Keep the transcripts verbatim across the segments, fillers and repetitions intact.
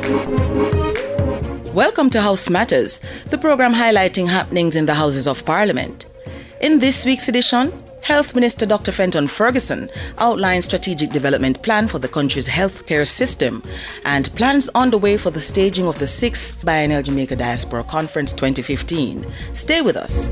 Welcome to House Matters, the program highlighting happenings in the Houses of Parliament. In this week's edition, Health Minister Doctor Fenton Ferguson outlines strategic development plan for the country's healthcare system and plans underway for the staging of the sixth Biennial Jamaica Diaspora Conference twenty fifteen. Stay with us.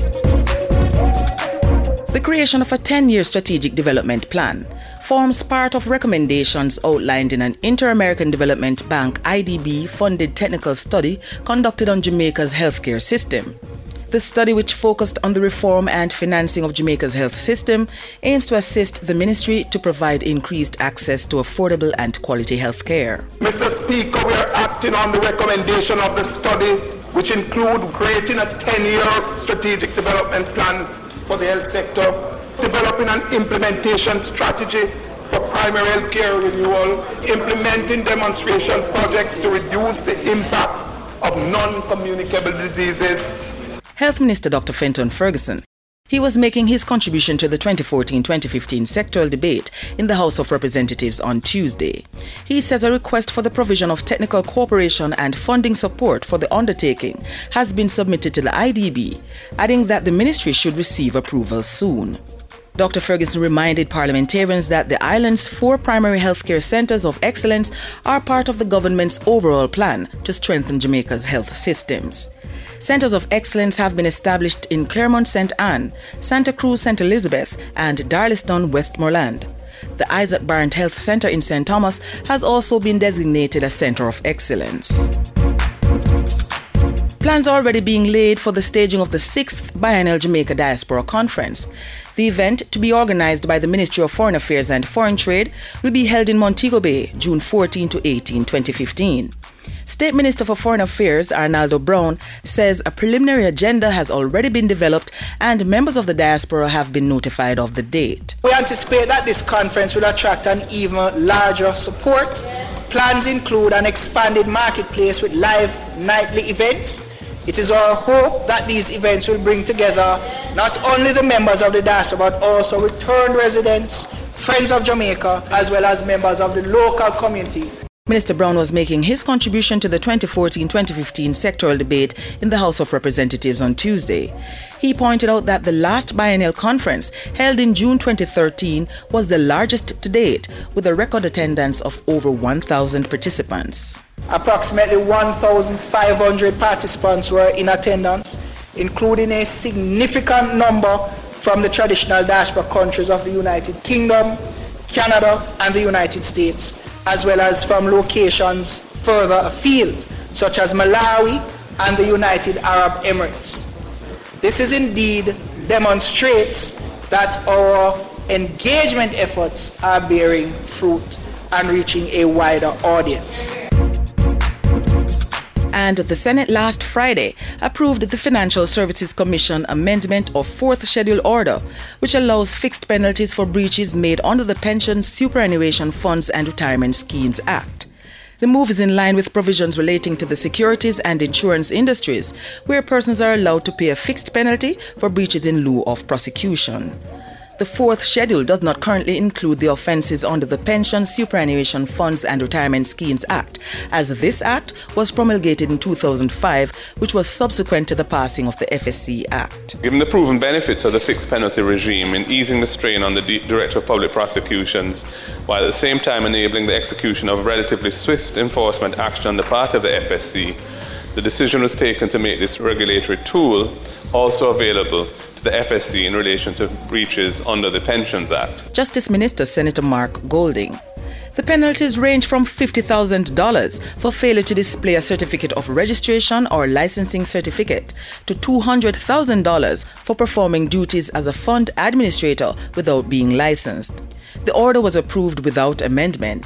The creation of a ten-year strategic development plan forms part of recommendations outlined in an Inter-American Development Bank I D B-funded technical study conducted on Jamaica's healthcare system. The study, which focused on the reform and financing of Jamaica's health system, aims to assist the ministry to provide increased access to affordable and quality health care. Mister Speaker, we are acting on the recommendation of the study, which include creating a ten-year strategic development plan for the health sector, developing an implementation strategy for primary health care renewal, implementing demonstration projects to reduce the impact of non-communicable diseases. Health Minister Doctor Fenton Ferguson. He was making his contribution to the twenty fourteen twenty fifteen sectoral debate in the House of Representatives on Tuesday. He says a request for the provision of technical cooperation and funding support for the undertaking has been submitted to the I D B, adding that the ministry should receive approval soon. Doctor Ferguson reminded parliamentarians that the island's four primary healthcare centres of excellence are part of the government's overall plan to strengthen Jamaica's health systems. Centres of excellence have been established in Claremont Saint Anne, Santa Cruz Saint Elizabeth, and Darlaston Westmoreland. The Isaac Barrett Health Centre in Saint Thomas has also been designated a Centre of Excellence. Plans are already being laid for the staging of the sixth Biennial Jamaica Diaspora Conference. The event, to be organised by the Ministry of Foreign Affairs and Foreign Trade, will be held in Montego Bay, June fourteenth to eighteenth, twenty fifteen. State Minister for Foreign Affairs, Arnaldo Brown, says a preliminary agenda has already been developed and members of the diaspora have been notified of the date. We anticipate that this conference will attract an even larger support. Plans include an expanded marketplace with live nightly events. It is our hope that these events will bring together not only the members of the diaspora but also returned residents, friends of Jamaica, as well as members of the local community. Minister Brown was making his contribution to the twenty fourteen twenty fifteen sectoral debate in the House of Representatives on Tuesday. He pointed out that the last biennial conference, held in June twenty thirteen, was the largest to date, with a record attendance of over one thousand participants. Approximately one thousand five hundred participants were in attendance, including a significant number from the traditional diaspora countries of the United Kingdom, Canada, and the United States, as well as from locations further afield, such as Malawi and the United Arab Emirates. This is indeed demonstrates that our engagement efforts are bearing fruit and reaching a wider audience. And the Senate last Friday approved the Financial Services Commission amendment of fourth Schedule Order, which allows fixed penalties for breaches made under the Pension, Superannuation Funds and Retirement Schemes Act. The move is in line with provisions relating to the securities and insurance industries, where persons are allowed to pay a fixed penalty for breaches in lieu of prosecution. The fourth schedule does not currently include the offences under the Pension, Superannuation Funds and Retirement Schemes Act, as this act was promulgated in two thousand five, which was subsequent to the passing of the F S C Act. Given the proven benefits of the fixed penalty regime in easing the strain on the D- Director of Public Prosecutions, while at the same time enabling the execution of relatively swift enforcement action on the part of the F S C, the decision was taken to make this regulatory tool also available to the F S C in relation to breaches under the Pensions Act. Justice Minister Senator Mark Golding. The penalties range from fifty thousand dollars for failure to display a certificate of registration or licensing certificate to two hundred thousand dollars for performing duties as a fund administrator without being licensed. The order was approved without amendment.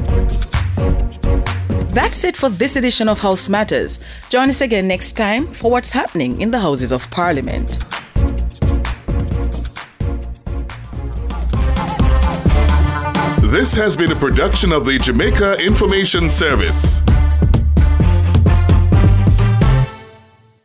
That's it for this edition of House Matters. Join us again next time for what's happening in the Houses of Parliament. This has been a production of the Jamaica Information Service.